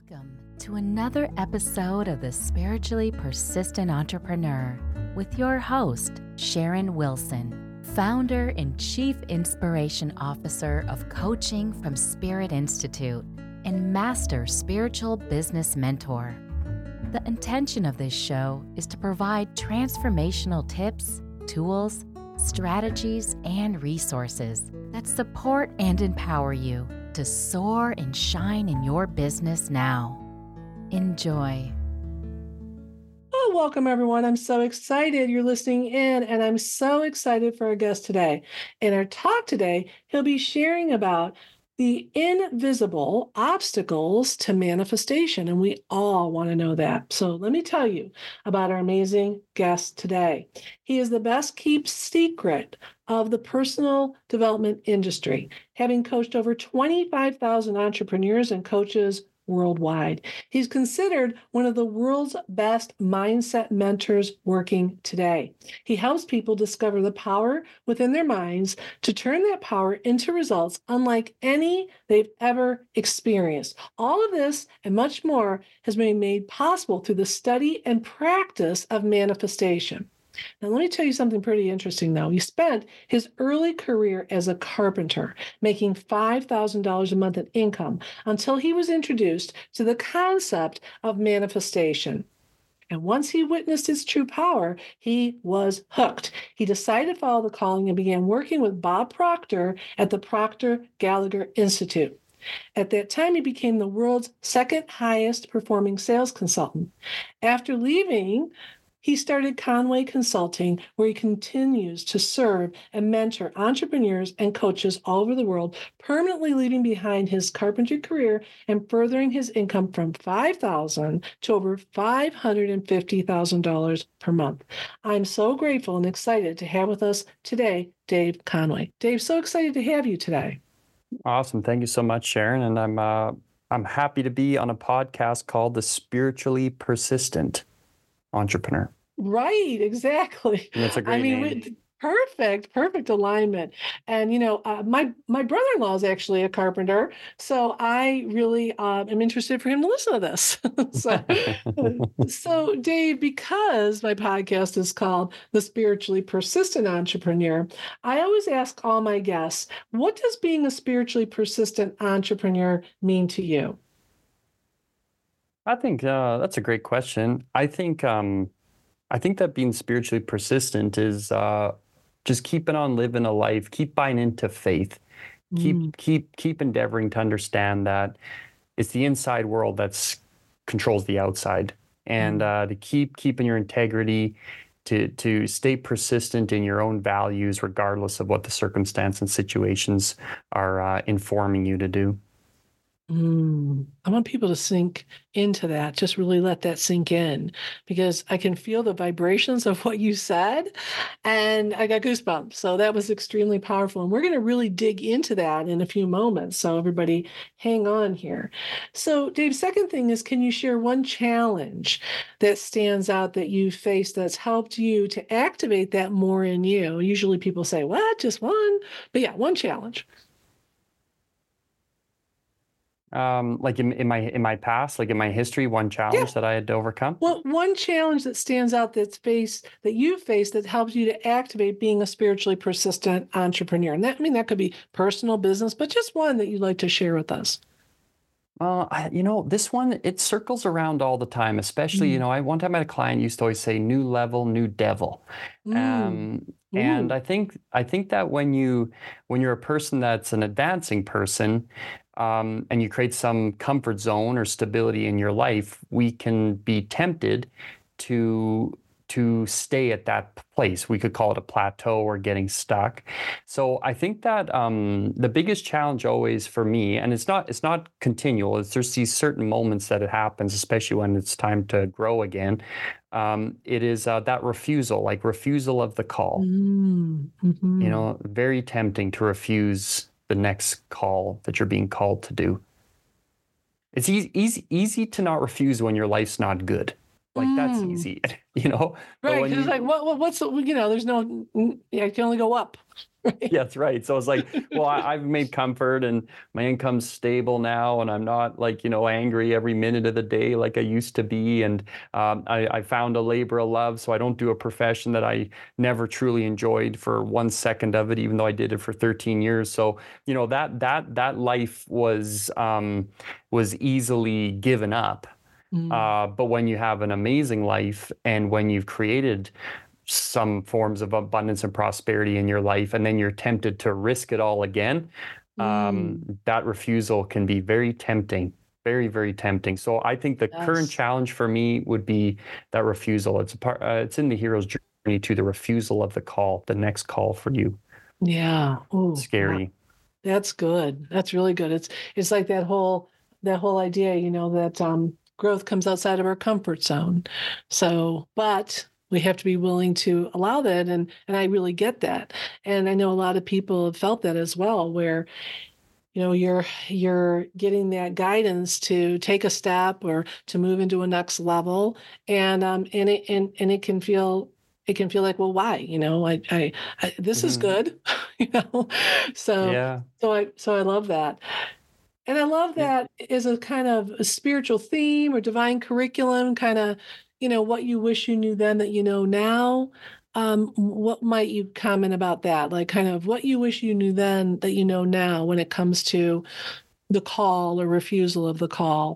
Welcome to another episode of The Spiritually Persistent Entrepreneur with your host, Sharon Wilson, founder and Chief Inspiration Officer of Coaching from Spirit Institute and Master Spiritual Business Mentor. The intention of this show is to provide transformational tips, tools, strategies, and resources that support and empower you to soar and shine in your business now. Enjoy. Oh, welcome everyone. I'm so excited you're listening in, and I'm so excited for our guest today. In our talk today, he'll be sharing about the invisible obstacles to manifestation, and we all want to know that. So let me tell you about our amazing guest today. He is the best kept secret of the personal development industry, having coached over 25,000 entrepreneurs and coaches worldwide. He's considered one of the world's best mindset mentors working today. He helps people discover the power within their minds to turn that power into results unlike any they've ever experienced. All of this and much more has been made possible through the study and practice of manifestation. Now, let me tell you something pretty interesting, though. He spent his early career as a carpenter, making $5,000 a month in income until he was introduced to the concept of manifestation. And once he witnessed its true power, he was hooked. He decided to follow the calling and began working with Bob Proctor at the Proctor Gallagher Institute. At that time, he became the world's second highest performing sales consultant. After leaving, he started Conway Consulting, where he continues to serve and mentor entrepreneurs and coaches all over the world, permanently leaving behind his carpentry career and furthering his income from $5,000 to over $550,000 per month. I'm so grateful and excited to have with us today Dave Conway. Dave, so excited to have you today. Awesome. Thank you so much, Sharon. And I'm happy to be on a podcast called The Spiritually Persistent Entrepreneur. Right, exactly. And that's a great name. Perfect alignment. And my brother-in-law is actually a carpenter, so I really am interested for him to listen to this. So Dave, because my podcast is called The Spiritually Persistent Entrepreneur, I always ask all my guests, what does being a spiritually persistent entrepreneur mean to you? I think that's a great question. I think that being spiritually persistent is just keeping on living a life, keep buying into faith, keep endeavoring to understand that it's the inside world that controls the outside, and to keep keeping your integrity, to stay persistent in your own values, regardless of what the circumstance and situations are informing you to do. I want people to sink into that, just really let that sink in, because I can feel the vibrations of what you said, and I got goosebumps. So that was extremely powerful. And we're going to really dig into that in a few moments. So everybody hang on here. So Dave, second thing is, can you share one challenge that stands out that you faced that's helped you to activate that more in you? Usually people say, what, just one? But yeah, one challenge. Like in my past, like in my history, one challenge that I had to overcome. Well, one challenge that stands out that you faced that helps you to activate being a spiritually persistent entrepreneur. And that could be personal, business, but just one that you'd like to share with us. This one, it circles around all the time, especially, one time I had a client used to always say, new level, new devil. And I think that when you're a person that's an advancing person, and you create some comfort zone or stability in your life, we can be tempted to stay at that place. We could call it a plateau or getting stuck. So I think that the biggest challenge always for me, and it's not continual, it's just these certain moments that it happens, especially when it's time to grow again. It is that refusal of the call. Very tempting to refuse the next call that you're being called to do. It's easy to not refuse when your life's not good. like that's Mm. easy, you know. But Right. when Because it's like, you what's, there's no, I can only go up. Right? Yeah, that's right. So it's like, well, I've made comfort and my income's stable now, and I'm not like, angry every minute of the day like I used to be. And I found a labor of love, so I don't do a profession that I never truly enjoyed for 1 second of it, even though I did it for 13 years. So, that life was easily given up. Mm. But when you have an amazing life and when you've created some forms of abundance and prosperity in your life, and then you're tempted to risk it all again, Mm. that refusal can be very tempting, very, very tempting. So I think the current Yes. challenge for me would be that refusal. It's in the hero's journey to the refusal of the call, the next call for you. Yeah. Oh, Scary. that's good. That's really good. It's like that whole idea, that growth comes outside of our comfort zone. So, but we have to be willing to allow that, and I really get that. And I know a lot of people have felt that as well, where you're getting that guidance to take a step or to move into a next level, and it can feel like, well, why? This is Hmm. good, you know. So Yeah. so I love that. And I love Yeah. that is a kind of a spiritual theme or divine curriculum, kind of, what you wish you knew then that you know now. What might you comment about that? Like, kind of what you wish you knew then that you know now when it comes to the call or refusal of the call,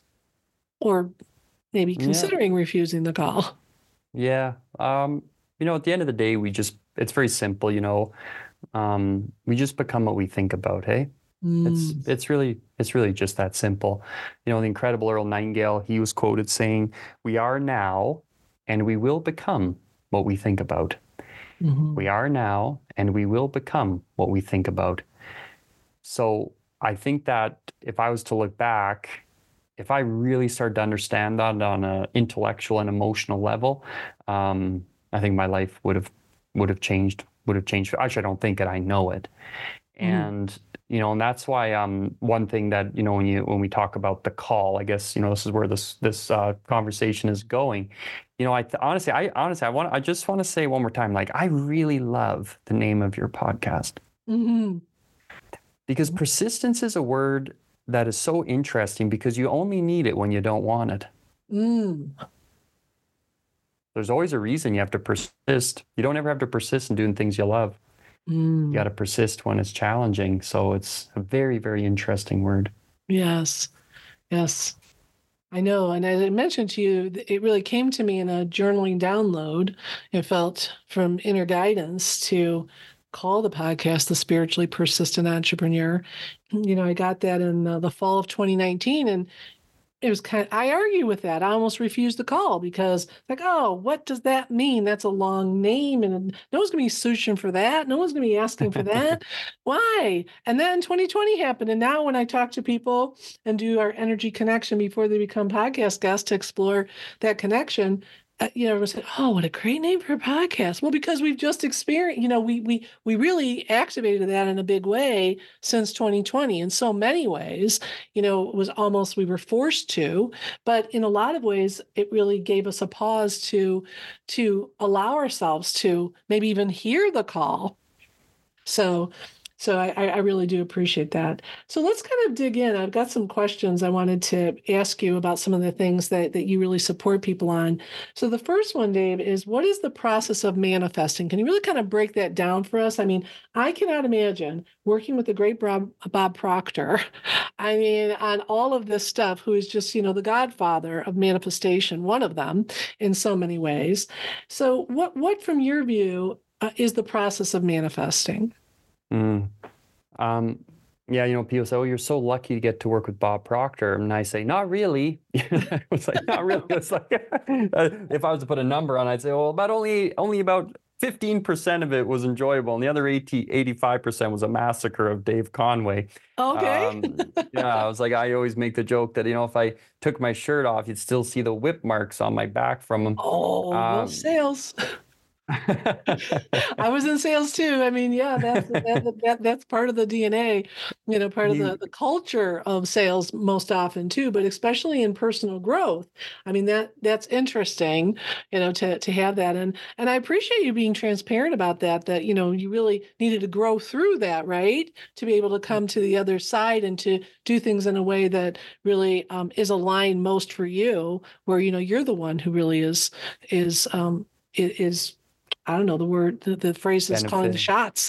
or maybe Yeah. considering refusing the call. Yeah. At the end of the day, it's very simple, we just become what we think about, hey? It's Mm. it's really it's really just that simple. The incredible Earl Nightingale, he was quoted saying, "We are now and we will become what we think about. Hmm. We are now and we will become what we think about." So I think that if I was to look back, if I really started to understand that on an intellectual and emotional level, I think my life would have changed. Would have changed. Actually, I don't think it. I know it. Hmm. And that's why one thing that when we talk about the call, I guess this is where this conversation is going. I just want to say one more time, like, I really love the name of your podcast, Hmm. because persistence is a word that is so interesting, because you only need it when you don't want it. Mm. There's always a reason you have to persist. You don't ever have to persist in doing things you love. You got Mm. to persist when it's challenging. So it's a very, very interesting word. Yes. Yes. I know. And as I mentioned to you, it really came to me in a journaling download. It felt from inner guidance to call the podcast The Spiritually Persistent Entrepreneur. I got that in the fall of 2019. And it was I argue with that. I almost refused the call because, like, oh, what does that mean? That's a long name, and no one's going to be searching for that. No one's going to be asking for that. Why? And then 2020 happened. And now when I talk to people and do our energy connection before they become podcast guests to explore that connection, everyone said, "Oh, what a great name for a podcast." Well, because we've just experienced, we really activated that in a big way since 2020. In so many ways, it was almost we were forced to, but in a lot of ways, it really gave us a pause to allow ourselves to maybe even hear the call. So I really do appreciate that. So let's kind of dig in. I've got some questions I wanted to ask you about some of the things that you really support people on. So the first one, Dave, is what is the process of manifesting? Can you really kind of break that down for us? I mean, I cannot imagine working with the great Bob Proctor, I mean, on all of this stuff, who is just, the godfather of manifestation, one of them in so many ways. So what from your view, is the process of manifesting? Mm. Yeah, people say, "Oh, you're so lucky to get to work with Bob Proctor," and I say, "Not really." It's like, not really. It's like, if I was to put a number on, I'd say, "Well, about only about 15% of it was enjoyable, and the other 85% was a massacre of Dave Conway." Okay. Yeah, I was like, I always make the joke that if I took my shirt off, you'd still see the whip marks on my back from him. Oh, well, Um, sales. I was in sales too. I mean, yeah, that's part of the DNA, part of You the culture of sales most often too, but especially in personal growth. I mean, that's interesting, to have that. And I appreciate you being transparent about that, you really needed to grow through that, right? To be able to come to the other side and to do things in a way that really is aligned most for you, where, you're the one who really is I don't know the word, the phrase is calling the benefit. shots.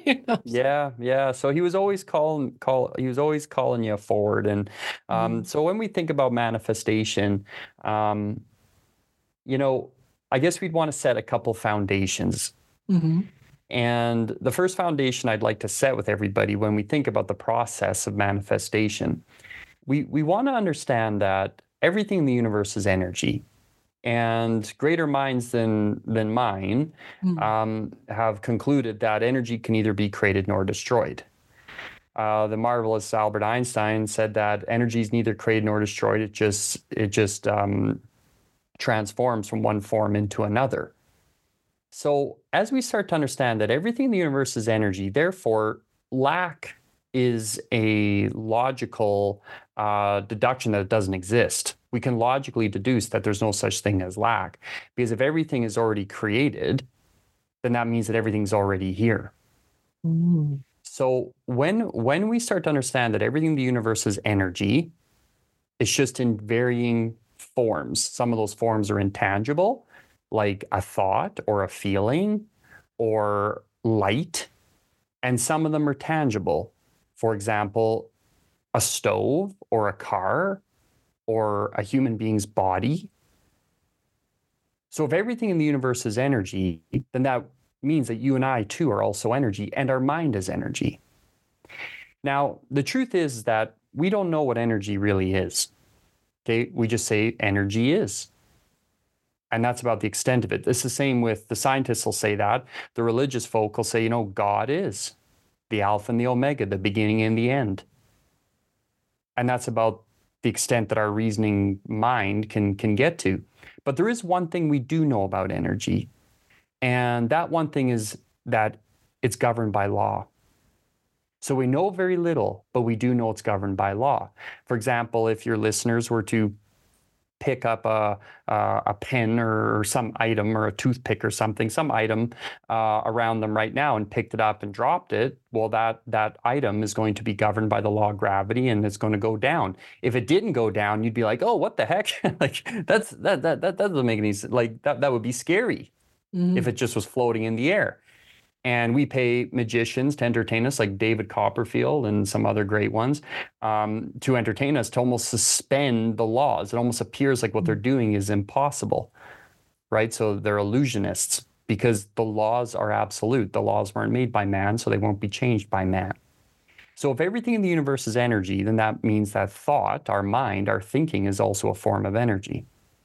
Yeah. So he was always he was always calling you forward. And Mhm. so when we think about manifestation, um, you know, I guess we'd want to set a couple foundations. Mhm. And the first foundation I'd like to set with everybody when we think about the process of manifestation, we want to understand that everything in the universe is energy. And greater minds than mine Mhm. have concluded that energy can neither be created nor destroyed. The marvelous Albert Einstein said that energy is neither created nor destroyed. It just transforms from one form into another. So as we start to understand that everything in the universe is energy, therefore lack is a logical deduction that it doesn't exist. We can logically deduce that there's no such thing as lack, because if everything is already created, then that means that everything's already here. Mhm. So when we start to understand that everything in the universe is energy, it's just in varying forms. Some of those forms are intangible, like a thought or a feeling or light, and some of them are tangible. For example, a stove or a car or a human being's body. So if everything in the universe is energy, then that means that you and I too are also energy, and our mind is energy. Now, the truth is that we don't know what energy really is. Okay, we just say energy is. And that's about the extent of it. It's the same with the scientists will say that. The religious folk will say, God is the Alpha and the Omega, the beginning and the end. And that's about the extent that our reasoning mind can get to. But there is one thing we do know about energy. And that one thing is that it's governed by law. So we know very little, but we do know it's governed by law. For example, if your listeners were to pick up a pen or some item or a toothpick or something, some item around them right now and picked it up and dropped it, well, that item is going to be governed by the law of gravity and it's going to go down. If it didn't go down, you'd be like, oh, what the heck? Like that doesn't make any sense. Like that would be scary if Mhm. it just was floating in the air. And we pay magicians to entertain us, like David Copperfield and some other great ones, to entertain us, to almost suspend the laws. It almost appears like what they're doing is impossible, right? So they're illusionists because the laws are absolute. The laws weren't made by man, so they won't be changed by man. So if everything in the universe is energy, then that means that thought, our mind, our thinking is also a form of energy.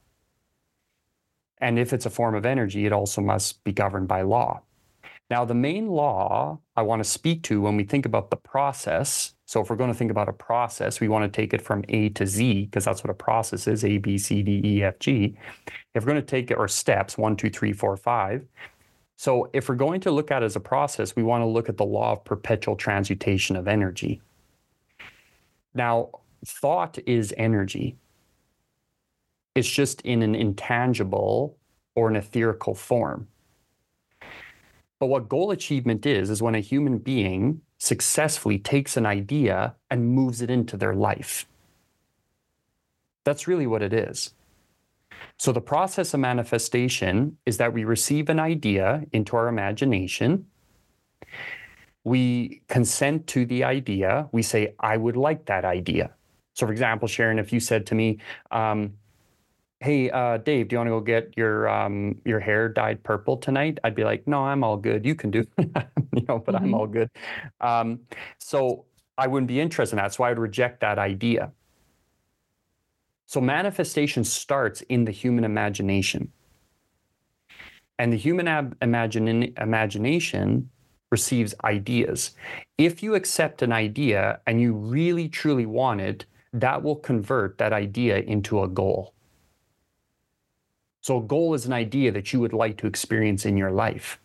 And if it's a form of energy, it also must be governed by law. Now, the main law I want to speak to when we think about the process, so if we're going to think about a process, we want to take it from A to Z, because that's what a process is, A, B, C, D, E, F, G. If we're going to take it, or steps, 1, 2, 3, 4, 5. So if we're going to look at it as a process, we want to look at the law of perpetual transmutation of energy. Now, thought is energy. It's just in an intangible or an etherical form. But what goal achievement is when a human being successfully takes an idea and moves it into their life. That's really what it is. So the process of manifestation is that we receive an idea into our imagination. We consent to the idea. We say, I would like that idea. So for example, Sharon, if you said to me, hey, Dave, do you want to go get your hair dyed purple tonight? I'd be like, no, I'm all good. You can do that, but I'm all good. So I wouldn't be interested in that. So I would reject that idea. So manifestation starts in the human imagination. And the human imagination receives ideas. If you accept an idea and you really, truly want it, that will convert that idea into a goal. So a goal is an idea that you would like to experience in your life.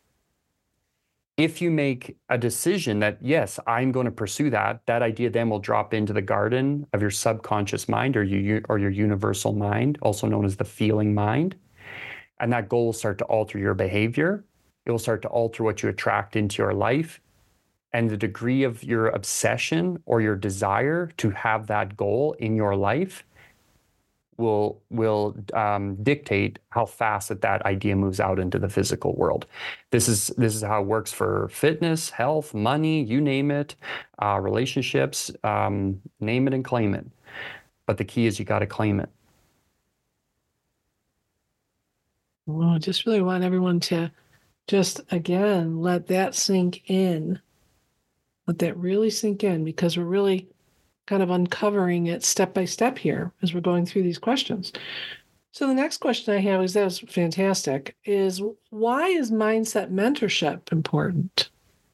If you make a decision that, yes, I'm going to pursue that idea then will drop into the garden of your subconscious mind or your universal mind, also known as the feeling mind. And that goal will start to alter your behavior. It will start to alter what you attract into your life. And the degree of your obsession or your desire to have that goal in your life will dictate how fast that idea moves out into the physical world. This is how it works for fitness, health, money, you name it, relationships, name it and claim it. But the key is you got to claim it. Well, I just really want everyone to just, again, let that sink in. Let that really sink in, because we're really kind of uncovering it step by step here as we're going through these questions. So the next question I have that was fantastic, is why is mindset mentorship important?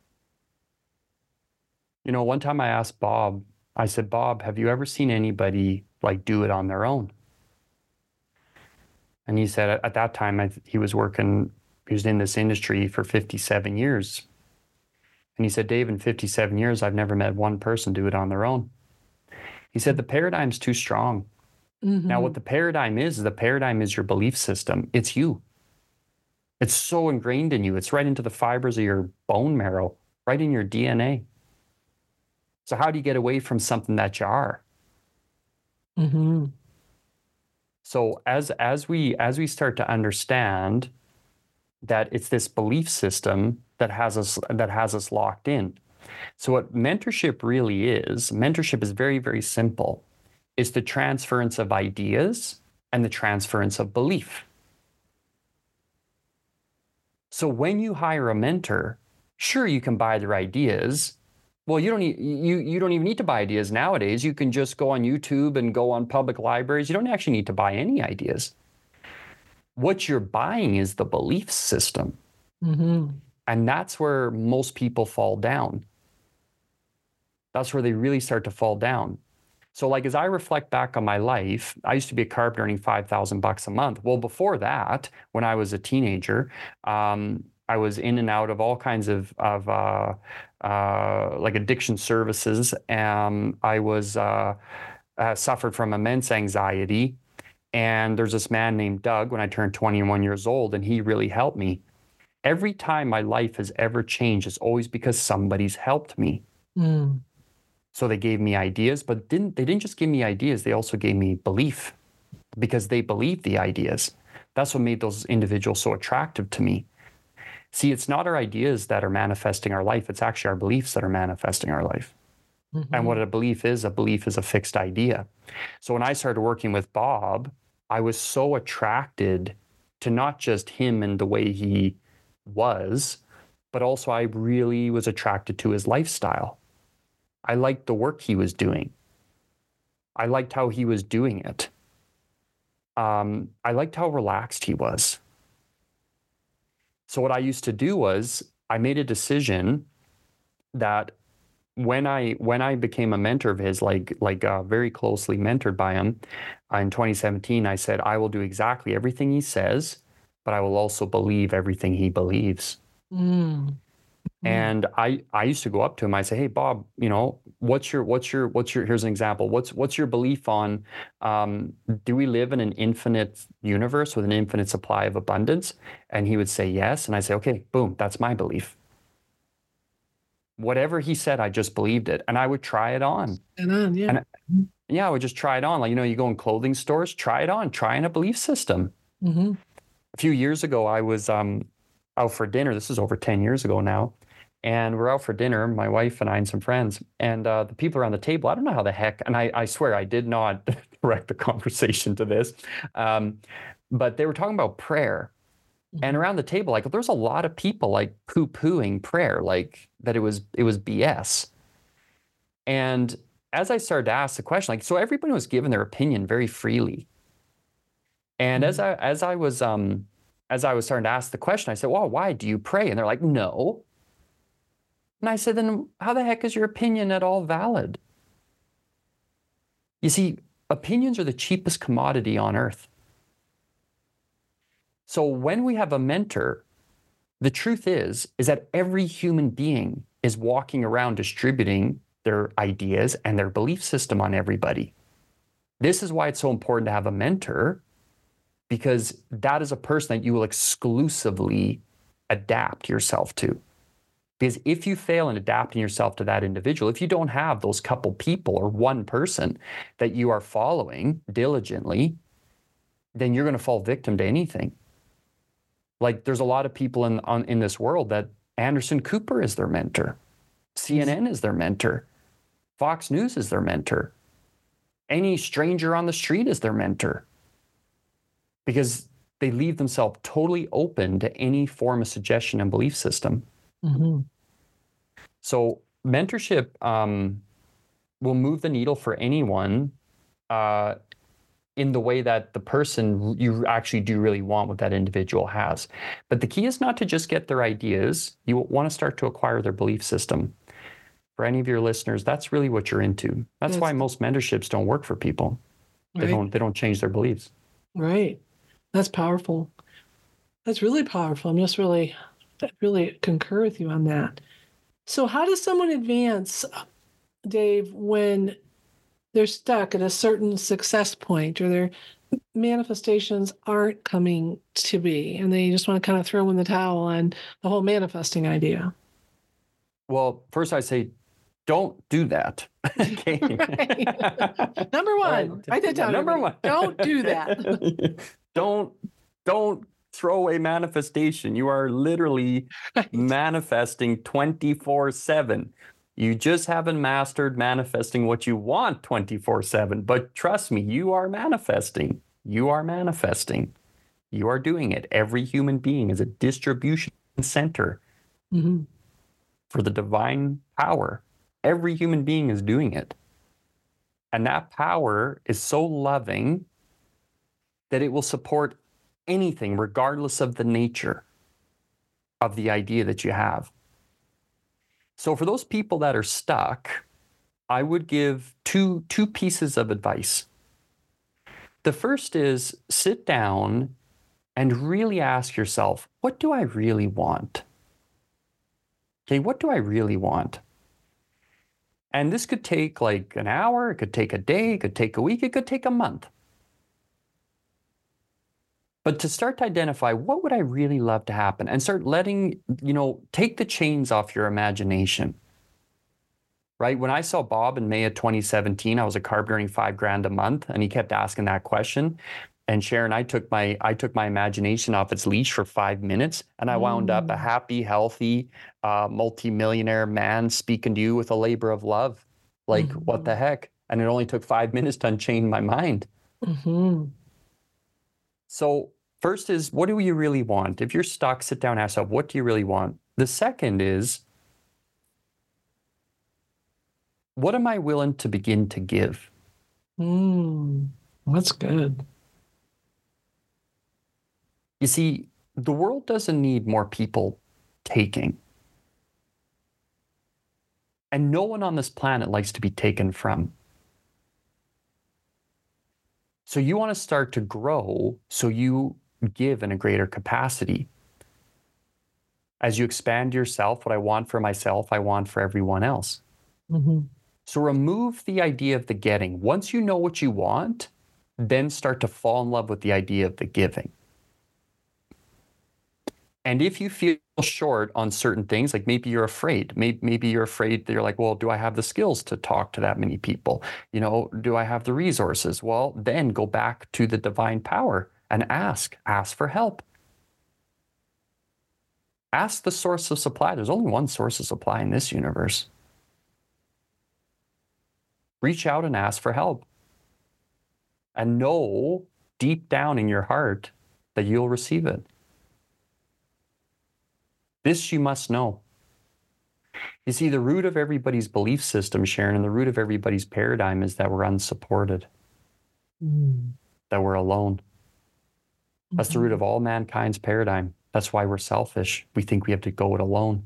You know, one time I asked Bob, I said, Bob, have you ever seen anybody like do it on their own? And he said at that time, he was in this industry for 57 years. And he said, Dave, in 57 years, I've never met one person do it on their own. He said, the paradigm's too strong. Mm-hmm. Now, what the paradigm is your belief system. It's you. It's so ingrained in you. It's right into the fibers of your bone marrow, right in your DNA. So how do you get away from something that you are? Mm-hmm. So as we start to understand that it's this belief system that has us locked in. So what mentorship really is very, very simple. It's the transference of ideas and the transference of belief. So when you hire a mentor, sure, you can buy their ideas. Well, you don't even need to buy ideas nowadays. You can just go on YouTube and go on public libraries. You don't actually need to buy any ideas. What you're buying is the belief system. Mm-hmm. And that's where most people fall down. That's where they really start to fall down. So like, as I reflect back on my life, I used to be a carpenter earning $5,000 a month. Well, before that, when I was a teenager, I was in and out of all kinds of like addiction services. I was suffered from immense anxiety. And there's this man named Doug when I turned 21 years old, and he really helped me. Every time my life has ever changed, it's always because somebody's helped me. Mm. So they gave me ideas, but they didn't just give me ideas, they also gave me belief, because they believed the ideas. That's what made those individuals so attractive to me. See, it's not our ideas that are manifesting our life, it's actually our beliefs that are manifesting our life. Mm-hmm. And what a belief is a fixed idea. So when I started working with Bob, I was so attracted to not just him and the way he was, but also I really was attracted to his lifestyle. I liked the work he was doing. I liked how he was doing it. I liked how relaxed he was. So what I used to do was I made a decision that when I became a mentor of his, very closely mentored by him, in 2017, I said, I will do exactly everything he says, but I will also believe everything he believes. Mm. And I used to go up to him. I say, hey, Bob, what's your, here's an example. What's your belief on, do we live in an infinite universe with an infinite supply of abundance? And he would say, yes. And I say, okay, boom, that's my belief. Whatever he said, I just believed it. And I would try it on. I would just try it on. Like, you go in clothing stores, try it on, try in a belief system. Mm-hmm. A few years ago, I was out for dinner. This is over 10 years ago now. And we're out for dinner, my wife and I and some friends. And the people around the table, I don't know how the heck, and I swear I did not direct the conversation to this, but they were talking about prayer. And around the table, like, there's a lot of people like poo-pooing prayer, like that it was BS. And as I started to ask the question, like, so everybody was giving their opinion very freely. And as I was starting to ask the question, I said, well, why do you pray? And they're like, no. And I said, then how the heck is your opinion at all valid? You see, opinions are the cheapest commodity on earth. So when we have a mentor, the truth is that every human being is walking around distributing their ideas and their belief system on everybody. This is why it's so important to have a mentor, because that is a person that you will exclusively adapt yourself to. Because if you fail in adapting yourself to that individual, if you don't have those couple people or one person that you are following diligently, then you're going to fall victim to anything. Like, there's a lot of people in this world that Anderson Cooper is their mentor. CNN is their mentor. Fox News is their mentor. Any stranger on the street is their mentor. Because they leave themselves totally open to any form of suggestion and belief system. Mm-hmm. So mentorship will move the needle for anyone in the way that the person you actually do really want what that individual has. But the key is not to just get their ideas. You want to start to acquire their belief system. For any of your listeners, that's really what you're into. That's why most mentorships don't work for people. They don't change their beliefs. Right. That's powerful. That's really powerful. I really concur with you on that. So how does someone advance, Dave, when they're stuck at a certain success point or their manifestations aren't coming to be and they just want to kind of throw in the towel on the whole manifesting idea? Well, first I say, don't do that. Okay. Right. Number one, write that down. Number one. Don't do that. Don't throw a manifestation. You are literally manifesting 24/7. You just haven't mastered manifesting what you want 24/7. But trust me, you are manifesting. You are manifesting. You are doing it. Every human being is a distribution center for the divine power. Every human being is doing it. And that power is so loving that it will support anything, regardless of the nature of the idea that you have. So for those people that are stuck, I would give two pieces of advice. The first is sit down and really ask yourself, what do I really want? Okay, what do I really want? And this could take like an hour, it could take a day, it could take a week, it could take a month. But to start to identify, what would I really love to happen? And start letting, take the chains off your imagination. Right? When I saw Bob in May of 2017, I was a carb earning $5,000 a month, and he kept asking that question. And Sharon, I took my imagination off its leash for 5 minutes, and I wound up a happy, healthy, multi-millionaire man speaking to you with a labor of love. Like, what the heck? And it only took 5 minutes to unchain my mind. So first is, what do you really want? If you're stuck, sit down and ask yourself, what do you really want? The second is, what am I willing to begin to give? That's good. You see, the world doesn't need more people taking. And no one on this planet likes to be taken from. So you want to start to grow so you give in a greater capacity. As you expand yourself, what I want for myself, I want for everyone else. So remove the idea of the getting. Once you know what you want, then start to fall in love with the idea of the giving. And if you feel short on certain things, like maybe you're afraid, maybe you're afraid that you're like, well, do I have the skills to talk to that many people? Do I have the resources? Well, then go back to the divine power and ask for help. Ask the source of supply. There's only one source of supply in this universe. Reach out and ask for help. And know deep down in your heart that you'll receive it. This you must know. You see, the root of everybody's belief system, Sharon, and the root of everybody's paradigm is that we're unsupported, that we're alone. That's the root of all mankind's paradigm. That's why we're selfish. We think we have to go it alone.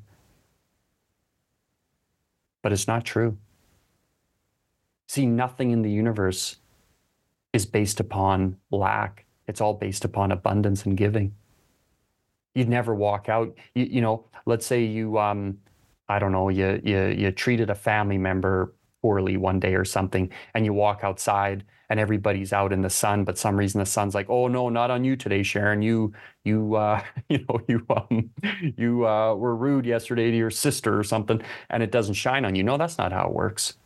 But it's not true. See, nothing in the universe is based upon lack. It's all based upon abundance and giving. You'd never walk out. Let's say you, I don't know, you treated a family member poorly one day or something, and you walk outside and everybody's out in the sun, but some reason the sun's like, oh no, not on you today, Sharon. You were rude yesterday to your sister or something, and it doesn't shine on you. No, that's not how it works.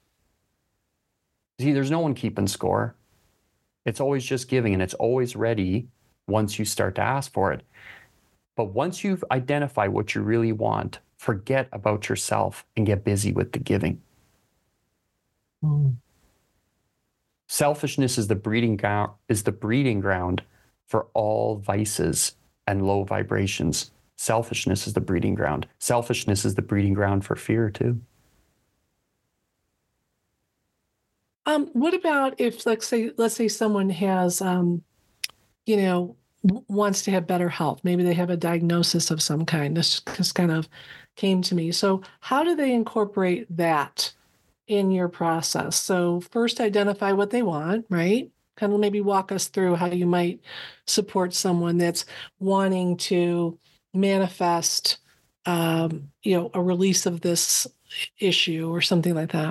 See, there's no one keeping score. It's always just giving, and it's always ready once you start to ask for it. But once you've identified what you really want, forget about yourself and get busy with the giving. Selfishness is the breeding ground for all vices and low vibrations. Selfishness is the breeding ground. Selfishness is the breeding ground for fear too. What about if, let's say someone has, wants to have better health? Maybe they have a diagnosis of some kind. This just kind of came to me. So how do they incorporate that in your process? So first identify what they want, right? Kind of maybe walk us through how you might support someone that's wanting to manifest, a release of this issue or something like that.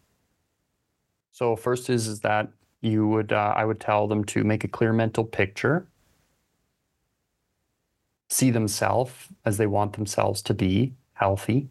So first is that I would tell them to make a clear mental picture, see themselves as they want themselves to be, healthy.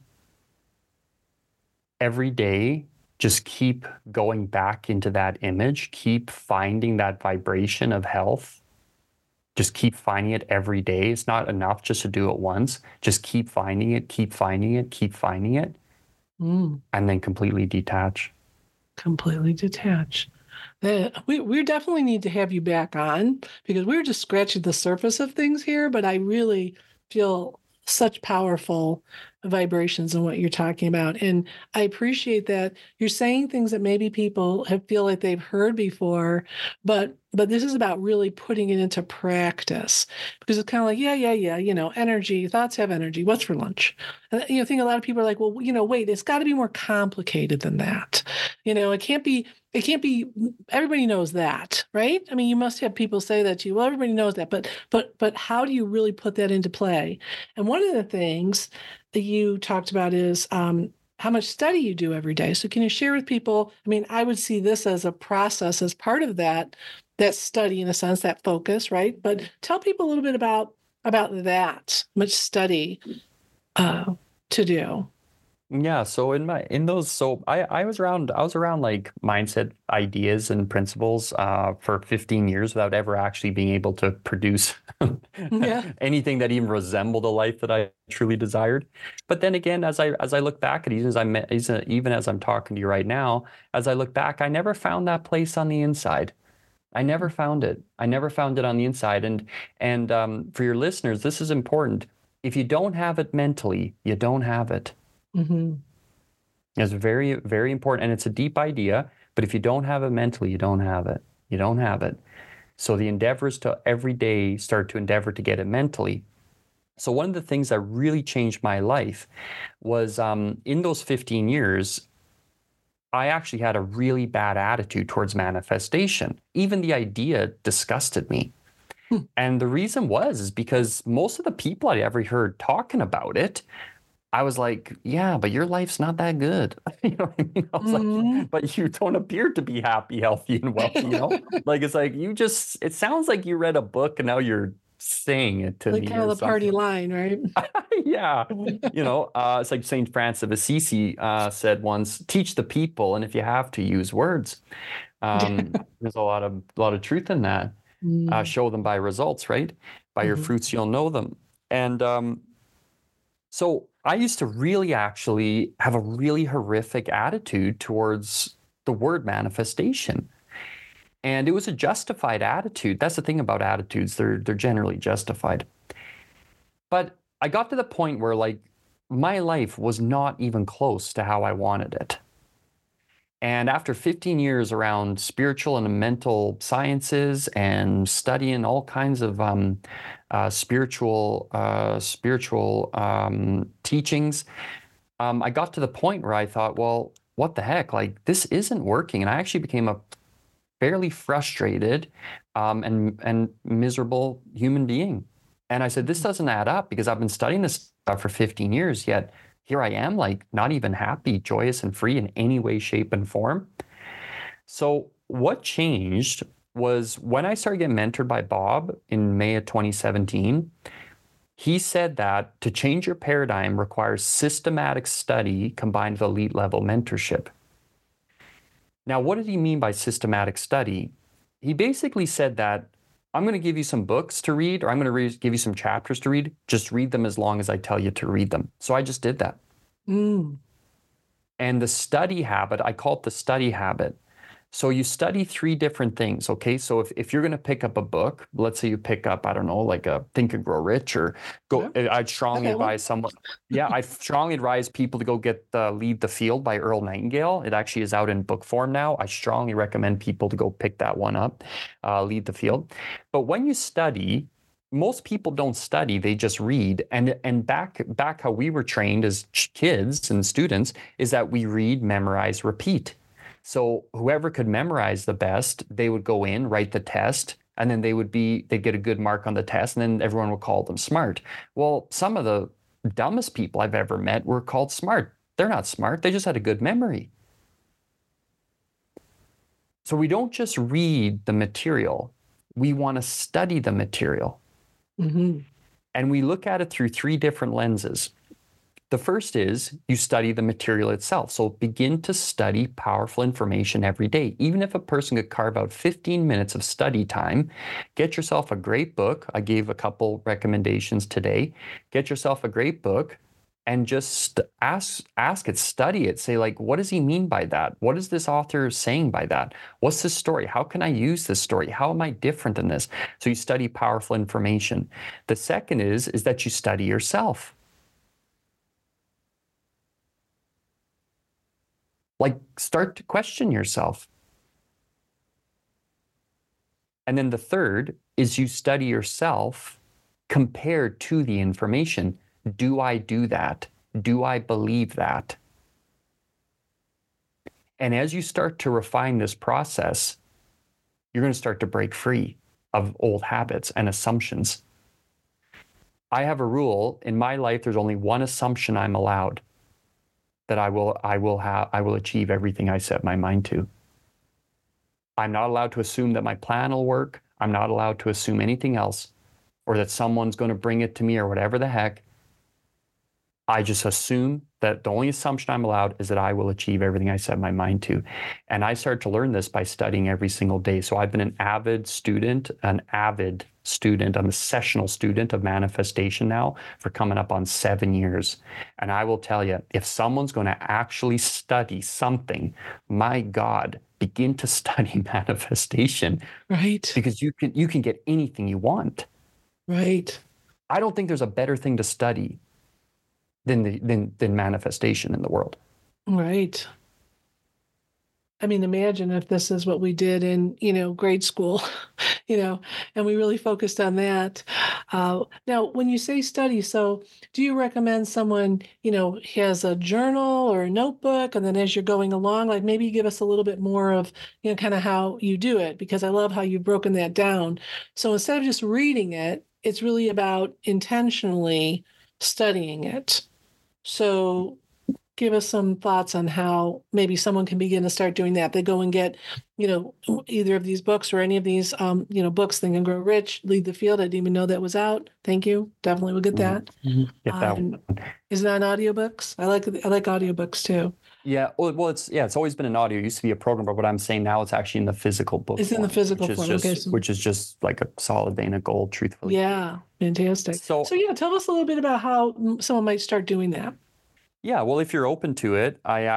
Every day, just keep going back into that image, keep finding that vibration of health. Just keep finding it every day. It's not enough just to do it once. Just keep finding it, keep finding it, keep finding it, and then completely detach. Completely detach. We definitely need to have you back on, because we're just scratching the surface of things here, but I really feel such powerful vibrations in what you're talking about. And I appreciate that you're saying things that maybe people feel like they've heard before, but this is about really putting it into practice, because it's kind of like, yeah, energy, thoughts have energy. What's for lunch? And, I think a lot of people are like, well, wait, it's got to be more complicated than that. It can't be, everybody knows that, right? I mean, you must have people say that to you. Well, everybody knows that, but how do you really put that into play? And one of the things that you talked about is how much study you do every day. So can you share with people? I mean, I would see this as a process, as part of that study, in a sense, that focus, right? But tell people a little bit about that much study to do. Yeah, so I was around like mindset ideas and principles for 15 years without ever actually being able to produce anything that even resembled a life that I truly desired. But then again, as I look back at it, even as I'm talking to you right now, as I look back, I never found that place on the inside. I never found it. I never found it on the inside. And for your listeners, this is important. If you don't have it mentally, you don't have it. Mm-hmm. It's very, very important. And it's a deep idea, but if you don't have it mentally, you don't have it. You don't have it. So the endeavor is to every day start to endeavor to get it mentally. So one of the things that really changed my life was in those 15 years, I actually had a really bad attitude towards manifestation. Even the idea disgusted me. And the reason is because most of the people I ever heard talking about it, I was like, yeah, but your life's not that good. You know what I mean? I was like, but you don't appear to be happy, healthy, and wealthy, Like, it's like, it sounds like you read a book and now you're saying it to me. Like kind of the party line, right? Yeah. It's like St. Francis of Assisi said once, teach the people, and if you have to, use words. There's a lot of truth in that. Show them by results, right? By your fruits, you'll know them. And so I used to really actually have a really horrific attitude towards the word manifestation. And it was a justified attitude. That's the thing about attitudes. They're generally justified. But I got to the point where, like, my life was not even close to how I wanted it. And after 15 years around spiritual and mental sciences and studying all kinds of spiritual teachings, I got to the point where I thought, well, what the heck? Like, this isn't working. And I actually became a fairly frustrated and miserable human being. And I said, this doesn't add up because I've been studying this stuff for 15 years, yet here I am, like not even happy, joyous, and free in any way, shape, and form. So what changed was when I started getting mentored by Bob in May of 2017, he said that to change your paradigm requires systematic study combined with elite level mentorship. Now, what did he mean by systematic study? He basically said that I'm going to give you some books to read, or I'm going to give you some chapters to read. Just read them as long as I tell you to read them. So I just did that. And the study habit, I call it the study habit. So you study 3 different things, okay? So if you're going to pick up a book, let's say you pick up, I don't know, like a Think and Grow Rich, or go, I'd strongly advise someone, I strongly advise people to go get Lead the Field by Earl Nightingale. It actually is out in book form now. I strongly recommend people to go pick that one up, Lead the Field. But when you study, most people don't study, they just read. And back how we were trained as kids and students is that we read, memorize, repeat. So whoever could memorize the best, they would go in, write the test, and then they'd get a good mark on the test, and then everyone would call them smart. Well, some of the dumbest people I've ever met were called smart. They're not smart, they just had a good memory. So we don't just read the material, we want to study the material. And we look at it through 3 different lenses. The first is you study the material itself. So begin to study powerful information every day. Even if a person could carve out 15 minutes of study time, get yourself a great book. I gave a couple recommendations today. Get yourself a great book and just ask it, study it. Say, like, what does he mean by that? What is this author saying by that? What's this story? How can I use this story? How am I different than this? So you study powerful information. The second is that you study yourself. Like, start to question yourself. And then the third is you study yourself compared to the information. Do I do that? Do I believe that? And as you start to refine this process, you're going to start to break free of old habits and assumptions. I have a rule in my life. There's only one assumption I'm allowed, that I will achieve everything I set my mind to. I'm not allowed to assume that my plan will work. I'm not allowed to assume anything else, or that someone's going to bring it to me, or whatever the heck. I just assume that the only assumption I'm allowed is that I will achieve everything I set my mind to. And I started to learn this by studying every single day. So I've been an avid student. I'm a sessional student of manifestation now for coming up on 7 years. And I will tell you, if someone's going to actually study something, my God, begin to study manifestation. Right. Because you can get anything you want. Right. I don't think there's a better thing to study than manifestation in the world. Right. I mean, imagine if this is what we did in, grade school, and we really focused on that. Now, when you say study, so do you recommend someone, has a journal or a notebook, and then as you're going along, like maybe give us a little bit more of, kind of how you do it, because I love how you've broken that down. So instead of just reading it, it's really about intentionally studying it. So give us some thoughts on how maybe someone can begin to start doing that. They go and get, either of these books or any of these, books, Think and Grow Rich, Lead the Field. I didn't even know that was out. Thank you. Definitely will get that. Get that one. Is it on audiobooks? I like audiobooks too. Yeah. Well, it's always been an audio. It used to be a program, but what I'm saying now, it's actually in the physical book. It's in the physical form. Which is just like a solid vein of gold, truthfully. Yeah. Fantastic. So yeah, tell us a little bit about how someone might start doing that. Yeah, well, if you're open to it,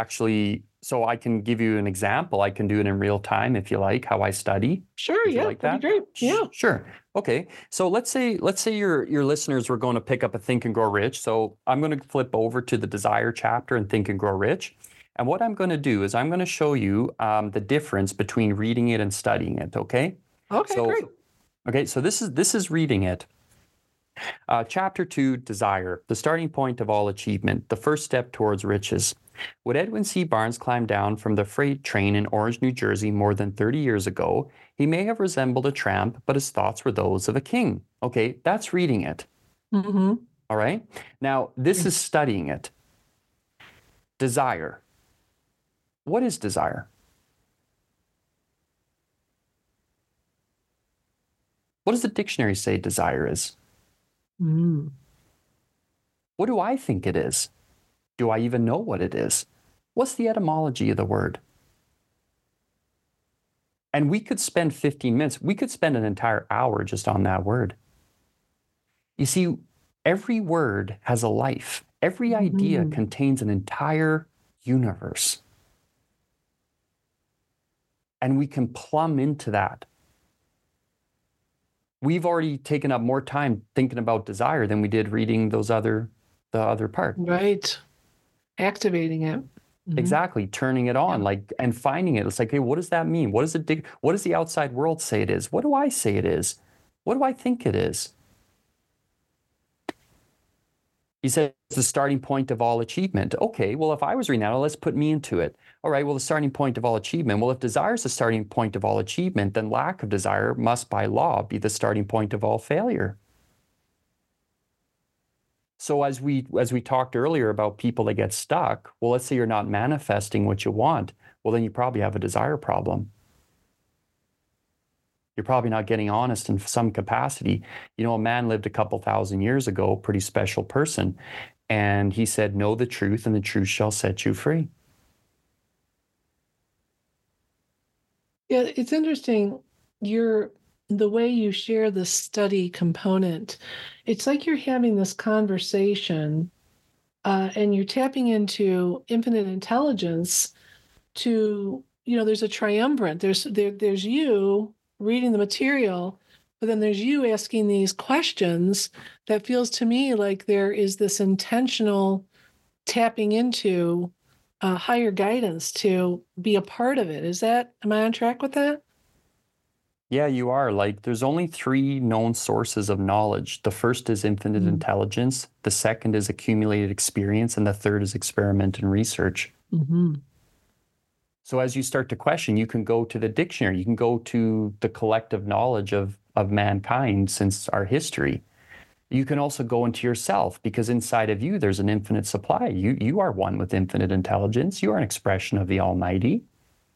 so I can give you an example. I can do it in real time if you like, how I study. Sure, yeah, like that? That'd be great. Yeah. Sure. Okay. So let's say your listeners were going to pick up a Think and Grow Rich. So I'm going to flip over to the Desire chapter in Think and Grow Rich. And what I'm going to do is I'm going to show you the difference between reading it and studying it, okay? Okay, great. Okay, so this is reading it. Chapter 2, Desire, the starting point of all achievement, the first step towards riches. Would Edwin C. Barnes climb down from the freight train in Orange, New Jersey more than 30 years ago, he may have resembled a tramp, but his thoughts were those of a king. Okay, that's reading it. Mm-hmm. All right? Now, this is studying it. Desire. What is desire? What does the dictionary say desire is? Mm. What do I think it is? Do I even know what it is? What's the etymology of the word? And we could spend 15 minutes, we could spend an entire hour just on that word. You see, every word has a life. Every idea contains an entire universe. And we can plumb into that. We've already taken up more time thinking about desire than we did reading the other part. Right. Activating it. Mm-hmm. Exactly. Turning it on, and finding it. It's like, hey, what does that mean? What does the outside world say it is? What do I say it is? What do I think it is? He said it's the starting point of all achievement. Okay, well, if I was reading that, let's put me into it. All right, well, the starting point of all achievement. Well, if desire is the starting point of all achievement, then lack of desire must by law be the starting point of all failure. So as we talked earlier about people that get stuck, well, let's say you're not manifesting what you want. Well, then you probably have a desire problem. You're probably not getting honest in some capacity. You know, a man lived a couple thousand years ago, pretty special person, and he said, know the truth and the truth shall set you free. Yeah, it's interesting. The way you share the study component, it's like you're having this conversation and you're tapping into infinite intelligence to, there's a triumvirate. There's you reading the material, but then there's you asking these questions that feels to me like there is this intentional tapping into higher guidance to be a part of it. Am I on track with that? Yeah, you are. Like, there's only 3 known sources of knowledge. The first is infinite intelligence. The second is accumulated experience. And the third is experiment and research. Mm-hmm. So as you start to question, you can go to the dictionary. You can go to the collective knowledge of mankind since our history. You can also go into yourself, because inside of you, there's an infinite supply. You are one with infinite intelligence. You are an expression of the Almighty.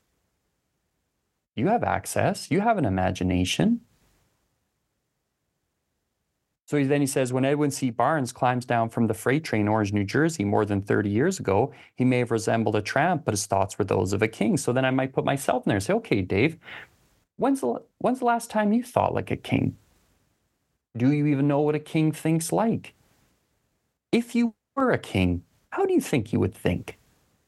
You have access. You have an imagination. So then he says, when Edwin C. Barnes climbs down from the freight train, Orange, New Jersey, more than 30 years ago, he may have resembled a tramp, but his thoughts were those of a king. So then I might put myself in there and say, okay, Dave, when's the last time you thought like a king? Do you even know what a king thinks like? If you were a king, how do you think you would think?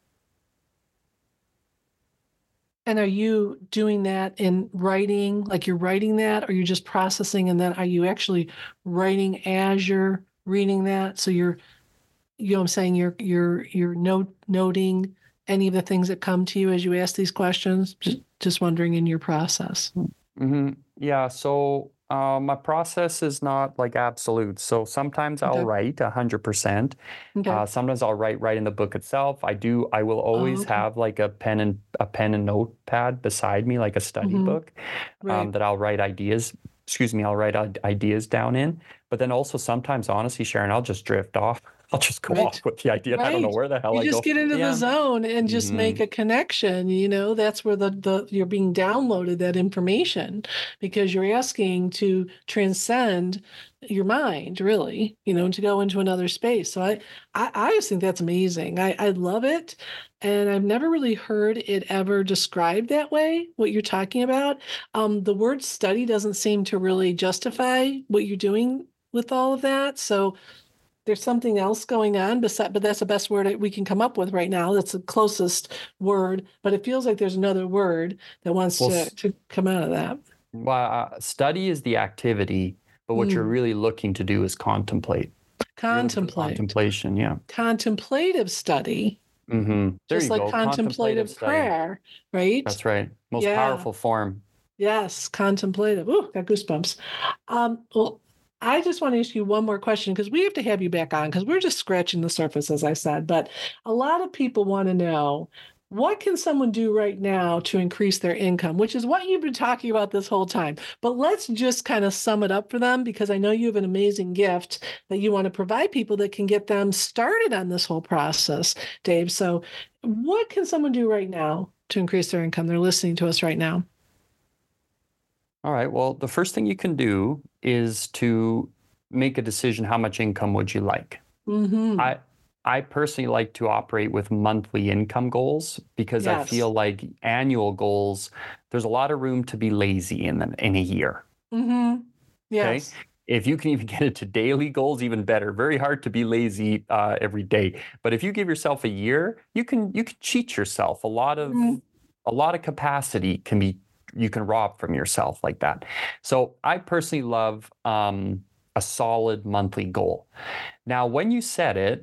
And are you doing that in writing, like you're writing that, or you're just processing, and then are you actually writing as you're reading that? So you're noting any of the things that come to you as you ask these questions? Just wondering in your process. Mm-hmm. Yeah, so my process is not like absolute. So sometimes I'll write 100%. Okay. Sometimes I'll write right in the book itself. I will always have like a pen and notepad beside me, like a study book, that I'll write ideas. I'll write ideas down in. But then also sometimes, honestly, Sharon, I'll just drift off. I'll just go off with the idea. I don't know where the hell I go. You just get into the zone and just make a connection. That's where you're being downloaded that information, because you're asking to transcend your mind, really, to go into another space. So I just think that's amazing. I love it. And I've never really heard it ever described that way, what you're talking about. The word study doesn't seem to really justify what you're doing with all of that. So there's something else going on but that's the best word we can come up with right now. That's the closest word, but it feels like there's another word that wants to come out of that. Well, study is the activity, but what you're really looking to do is contemplate. Contemplation, yeah. Contemplative study. Mm-hmm. Just like contemplative prayer, right? That's right. Most powerful form. Yes, contemplative. Ooh, got goosebumps. Well, I just want to ask you one more question because we have to have you back on because we're just scratching the surface, as I said. But a lot of people want to know what can someone do right now to increase their income, which is what you've been talking about this whole time. But let's just kind of sum it up for them because I know you have an amazing gift that you want to provide people that can get them started on this whole process, Dave. So, what can someone do right now to increase their income? They're listening to us right now. All right. Well, the first thing you can do is to make a decision. How much income would you like? Mm-hmm. I personally like to operate with monthly income goals because I Yes. feel like annual goals, there's a lot of room to be lazy in a year. Mm-hmm. Okay. Yes. If you can even get it to daily goals, even better. Very hard to be lazy every day. But if you give yourself a year, you can cheat yourself. Mm-hmm. A lot of capacity you can rob from yourself like that. So I personally love a solid monthly goal. Now, when you set it,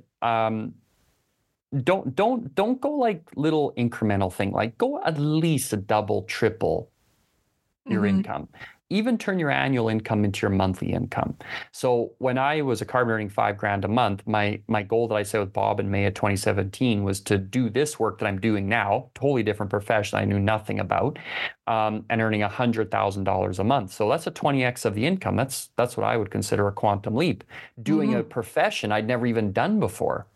don't go like little incremental thing. Like go at least a double, triple your Mm-hmm. income. Even turn your annual income into your monthly income. So when I was a carpenter earning $5,000 a month, my goal that I set with Bob in May of 2017 was to do this work that I'm doing now, totally different profession I knew nothing about, and earning $100,000 a month. So that's a 20x of the income. That's what I would consider a quantum leap. Doing a profession I'd never even done before.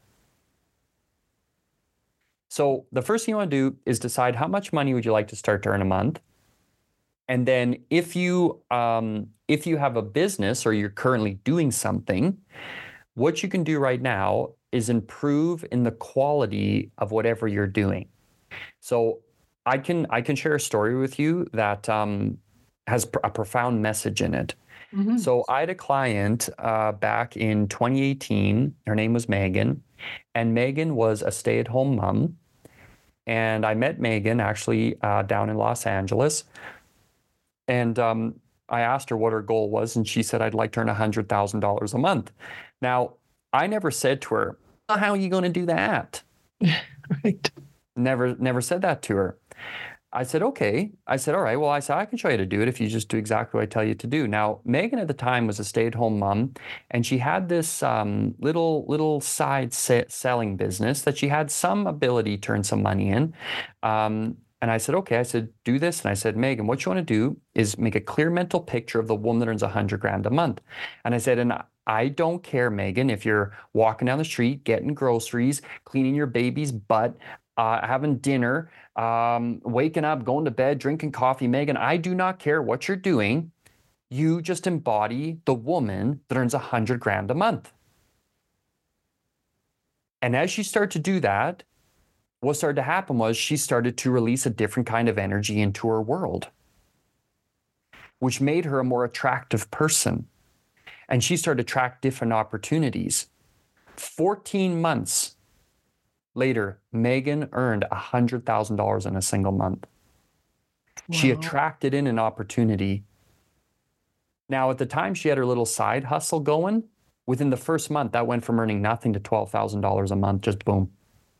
So the first thing you want to do is decide how much money would you like to start to earn a month. And then if you have a business or you're currently doing something, what you can do right now is improve in the quality of whatever you're doing. So I can share a story with you that has a profound message in it. Mm-hmm. So I had a client back in 2018. Her name was Megan, and Megan was a stay-at-home mom. And I met Megan actually down in Los Angeles. And I asked her what her goal was, and she said, I'd like to earn $100,000 a month. Now, I never said to her, well, how are you going to do that? Right. Never said that to her. I said, okay. I said, all right, well, I said, I can show you how to do it if you just do exactly what I tell you to do. Now, Megan at the time was a stay-at-home mom, and she had this little side selling business that she had some ability to earn some money in. And I said, okay, I said, do this. And I said, Megan, what you want to do is make a clear mental picture of the woman that earns $100,000 a month. And I said, and I don't care, Megan, if you're walking down the street, getting groceries, cleaning your baby's butt, having dinner, waking up, going to bed, drinking coffee, Megan, I do not care what you're doing. You just embody the woman that earns $100,000 a month. And as you start to do that, what started to happen was she started to release a different kind of energy into her world, which made her a more attractive person. And she started to attract different opportunities. 14 months later, Megan earned $100,000 in a single month. Wow. She attracted in an opportunity. Now, at the time she had her little side hustle going, within the first month, that went from earning nothing to $12,000 a month, just boom.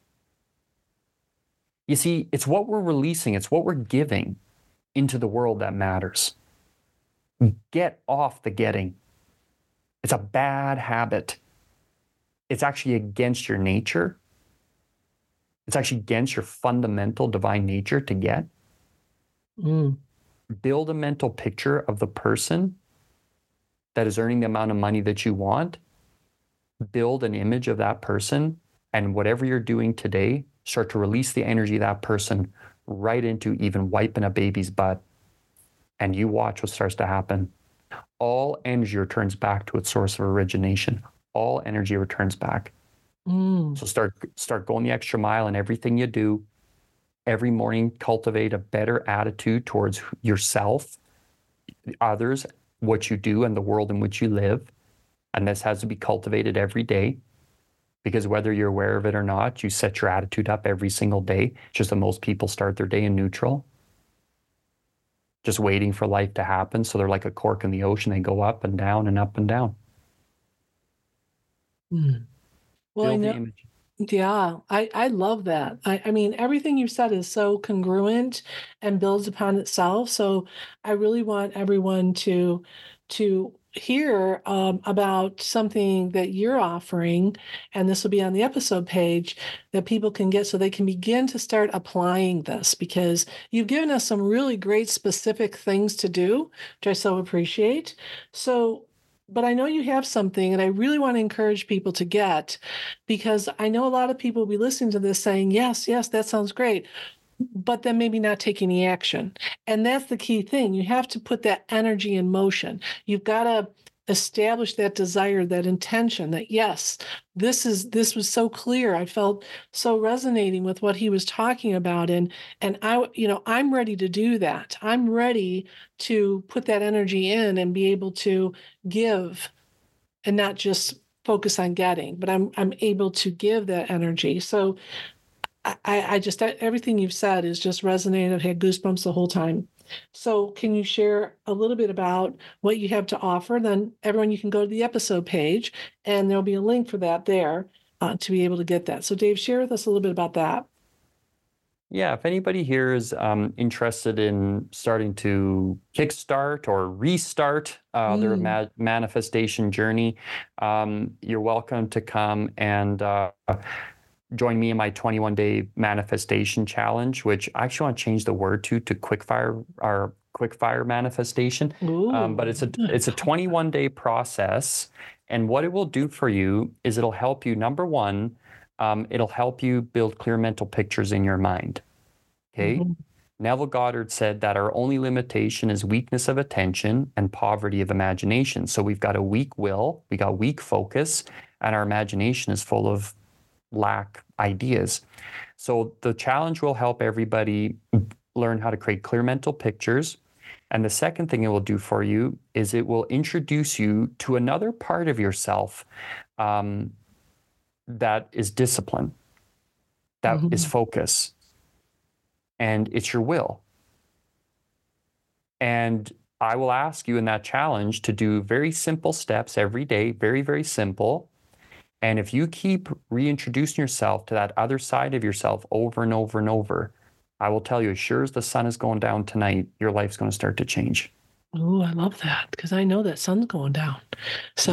You see, it's what we're releasing, it's what we're giving into the world that matters. Get off the getting. It's a bad habit. It's actually against your nature. It's actually against your fundamental divine nature to get. Build a mental picture of the person that is earning the amount of money that you want. Build an image of that person, and whatever you're doing today, start to release the energy of that person right into even wiping a baby's butt. And you watch what starts to happen. All energy returns back to its source of origination. All energy returns back. So start going the extra mile in everything you do. Every morning, cultivate a better attitude towards yourself, others, what you do, and the world in which you live. And this has to be cultivated every day. Because whether you're aware of it or not, you set your attitude up every single day. It's just that most people start their day in neutral, just waiting for life to happen. So they're like a cork in the ocean. They go up and down and up and down. Well, I know. Yeah, I love that. I mean, everything you've said is so congruent and builds upon itself. So I really want everyone to hear about something that you're offering, and this will be on the episode page that people can get so they can begin to start applying this, because you've given us some really great specific things to do, which I so appreciate. So, but I know you have something, and I really want to encourage people to get, because I know a lot of people will be listening to this saying, yes, yes, that sounds great, but then maybe not take any action. And that's the key thing. You have to put that energy in motion. You've got to establish that desire, that intention that, yes, this was so clear. I felt so resonating with what he was talking about. And I'm ready to do that. I'm ready to put that energy in and be able to give and not just focus on getting, but I'm able to give that energy. So I just, everything you've said is just resonating. I've had goosebumps the whole time. So can you share a little bit about what you have to offer? Then everyone, you can go to the episode page and there'll be a link for that there to be able to get that. So Dave, share with us a little bit about that. Yeah, if anybody here is interested in starting to kickstart or restart their manifestation journey, you're welcome to come and join me in my 21-day manifestation challenge, which I actually want to change the word to quickfire manifestation. But it's a 21-day process, and what it will do for you is it'll help you. Number one, it'll help you build clear mental pictures in your mind. Okay. Mm-hmm. Neville Goddard said that our only limitation is weakness of attention and poverty of imagination. So we've got a weak will, we got weak focus, and our imagination is full of lack ideas. So the challenge will help everybody learn how to create clear mental pictures. And the second thing it will do for you is it will introduce you to another part of yourself that is discipline, that is focus, and it's your will. And I will ask you in that challenge to do very simple steps every day, very, very simple. And if you keep reintroducing yourself to that other side of yourself over and over and over, I will tell you, as sure as the sun is going down tonight, your life's going to start to change. Oh, I love that, because I know that sun's going down. So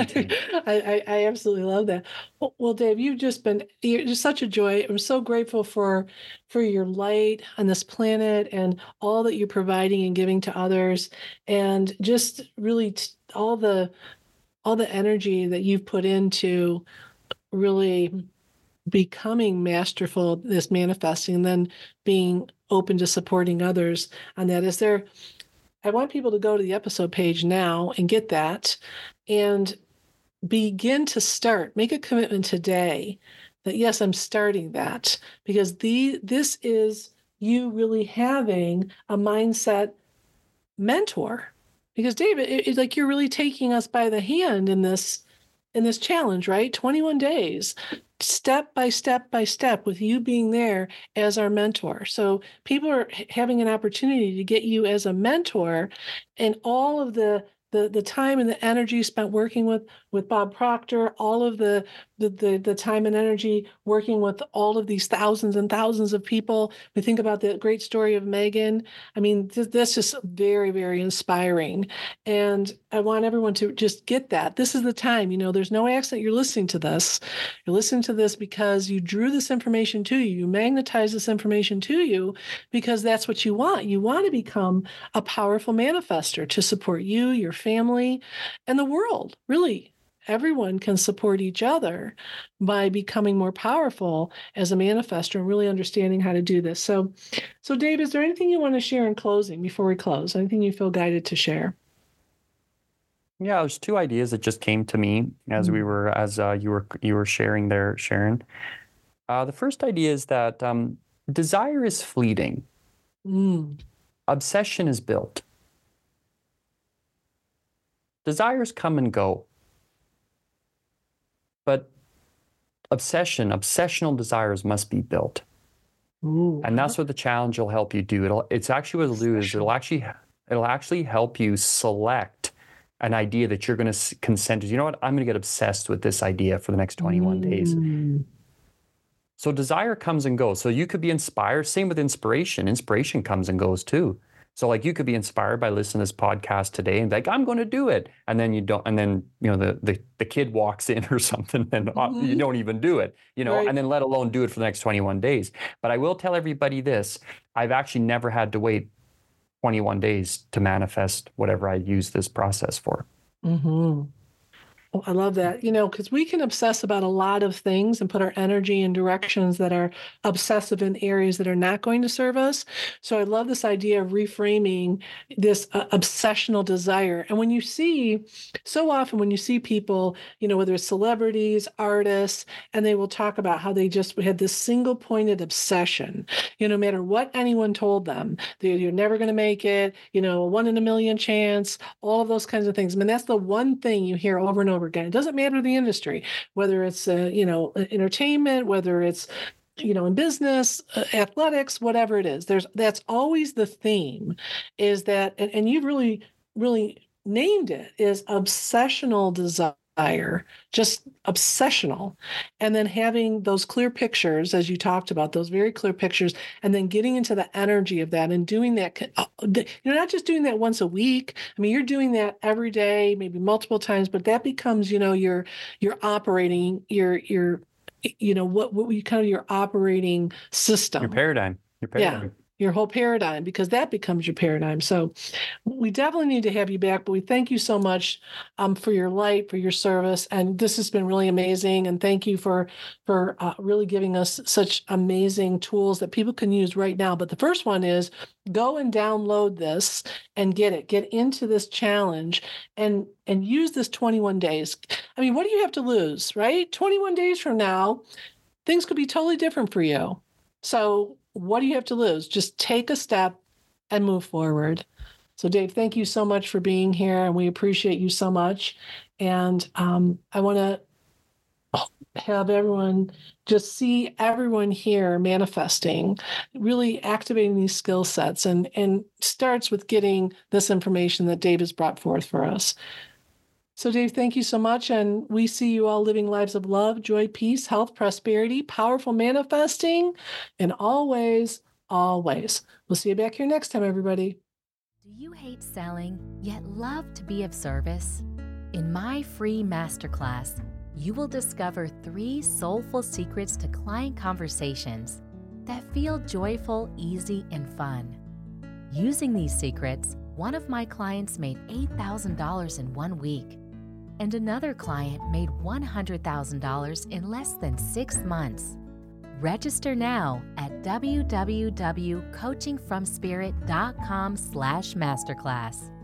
I absolutely love that. Well, Dave, you're just such a joy. I'm so grateful for your light on this planet and all that you're providing and giving to others, and just really all the energy that you've put into really becoming masterful at this manifesting, and then being open to supporting others on that. I want people to go to the episode page now and get that and begin to start. Make a commitment today that, yes, I'm starting that, because this is you really having a mindset mentor. Because David, it's like you're really taking us by the hand in this challenge, right? 21 days, step by step by step, with you being there as our mentor. So people are having an opportunity to get you as a mentor, and all of the time and the energy spent working with Bob Proctor, all of the time and energy working with all of these thousands and thousands of people. We think about the great story of Megan. I mean, that's just very, very inspiring. And I want everyone to just get that. This is the time. There's no accident you're listening to this. You're listening to this because you drew this information to you. You magnetized this information to you because that's what you want. You want to become a powerful manifester to support you, your family, and the world. Really, everyone can support each other by becoming more powerful as a manifestor and really understanding how to do this. So Dave, is there anything you want to share in closing before we close? Anything you feel guided to share? Yeah, there's two ideas that just came to me as you were sharing there, Sharon. The first idea is that desire is fleeting. Obsession is built. Desires come and go. But obsessional desires must be built. And that's what the challenge will help you do. It's actually what it'll do is it'll actually help you select an idea that you're going to consent to. You know what? I'm going to get obsessed with this idea for the next 21 days. So desire comes and goes. So you could be inspired. Same with inspiration. Inspiration comes and goes too. So like you could be inspired by listening to this podcast today and be like, I'm going to do it. And then you don't, and then, the kid walks in or something and you don't even do it, Right. and then let alone do it for the next 21 days. But I will tell everybody this, I've actually never had to wait 21 days to manifest whatever I use this process for. Mm-hmm. Well, I love that, because we can obsess about a lot of things and put our energy in directions that are obsessive in areas that are not going to serve us. So I love this idea of reframing this obsessional desire. And when you see, so often when you see people, whether it's celebrities, artists, and they will talk about how they just had this single pointed obsession, no matter what anyone told them, you're never going to make it, a 1 in a million chance, all of those kinds of things. I mean, that's the one thing you hear over and over again. It doesn't matter the industry, whether it's entertainment, whether it's in business, athletics, whatever it is. That's always the theme, is that, and you've really, really named it, is obsessional desire, just obsessional. And then having those clear pictures, as you talked about, those very clear pictures, and then getting into the energy of that and doing that, you're not just doing that once a week. I mean, you're doing that every day, maybe multiple times, but that becomes, your operating, what we kind of your operating system. Your paradigm. Yeah. Your whole paradigm, because that becomes your paradigm. So we definitely need to have you back, but we thank you so much for your light, for your service. And this has been really amazing. And thank you for really giving us such amazing tools that people can use right now. But the first one is go and download this and get into this challenge and use this 21 days. I mean, what do you have to lose, right? 21 days from now, things could be totally different for you. So what do you have to lose? Just take a step and move forward. So Dave, thank you so much for being here, and we appreciate you so much. And I want to have everyone just see everyone here manifesting, really activating these skill sets, and starts with getting this information that Dave has brought forth for us. So Dave, thank you so much. And we see you all living lives of love, joy, peace, health, prosperity, powerful manifesting, and always, always. We'll see you back here next time, everybody. Do you hate selling, yet love to be of service? In my free masterclass, you will discover 3 soulful secrets to client conversations that feel joyful, easy, and fun. Using these secrets, one of my clients made $8,000 in 1 week, and another client made $100,000 in less than 6 months. Register now at www.coachingfromspirit.com/masterclass.